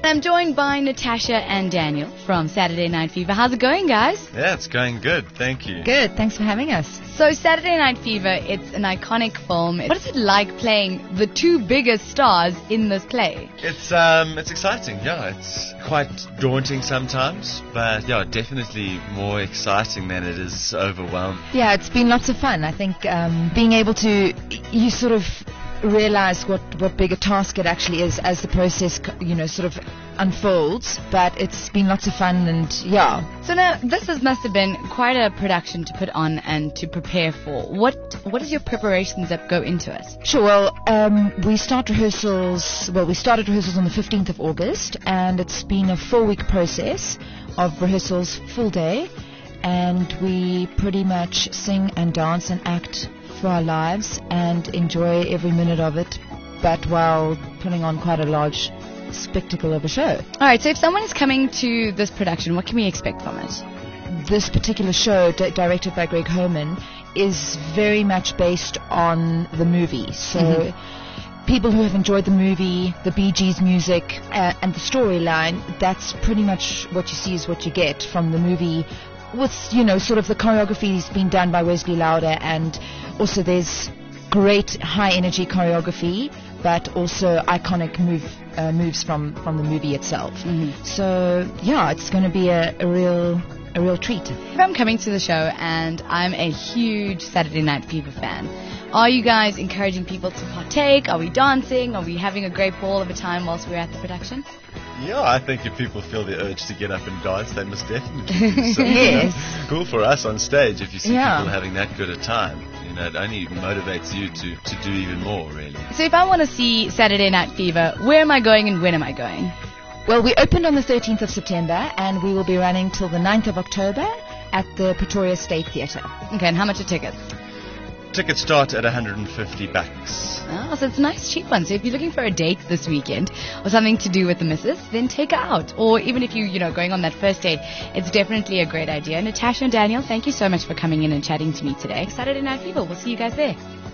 I'm joined by Natasha and Daniel from Saturday Night Fever. How's it going, guys? Yeah, it's going good. Thank you. Good. Thanks for having us. So Saturday Night Fever, it's an iconic film. What is it like playing the two biggest stars in this play? It's exciting. Yeah, it's quite daunting sometimes, but yeah, definitely more exciting than it is overwhelming. Yeah, it's been lots of fun. I think being able to, you sort of realize what big a task it actually is as the process, sort of unfolds, but it's been lots of fun and yeah. So now, must have been quite a production to put on and to prepare for. What is your preparations that go into it? Sure, well, we started rehearsals on the 15th of August, and it's been a 4-week process of rehearsals, full day, and we pretty much sing and dance and act for our lives and enjoy every minute of it, but while putting on quite a large spectacle of a show. All right, so if someone is coming to this production, what can we expect from it? This particular show, directed by Greg Homan, is very much based on the movie. So people who have enjoyed the movie, the Bee Gees music, and the storyline, that's pretty much what you see is what you get from the movie, with, sort of the choreography is being done by Wesley Lauder, and also there's great high energy choreography, but also iconic moves from the movie itself. So yeah, it's going to be a real treat. If I'm coming to the show and I'm a huge Saturday Night Fever fan, are you guys encouraging people to partake? Are we dancing? Are we having a great ball of a time whilst we're at the production? Yeah, I think if people feel the urge to get up and dance, they must definitely do so. Yes. Cool for us on stage if you see people having that good a time. It only motivates you to do even more, really. So if I want to see Saturday Night Fever, where am I going and when am I going? Well, we opened on the 13th of September, and we will be running till the 9th of October at the Pretoria State Theatre. Okay, and how much are tickets? Tickets start at $150. Oh, so it's a nice cheap one. So if you're looking for a date this weekend or something to do with the missus, then take her out. Or even if you're going on that first date, it's definitely a great idea. Natasha and Daniel, thank you so much for coming in and chatting to me today. Saturday Night Fever, we'll see you guys there.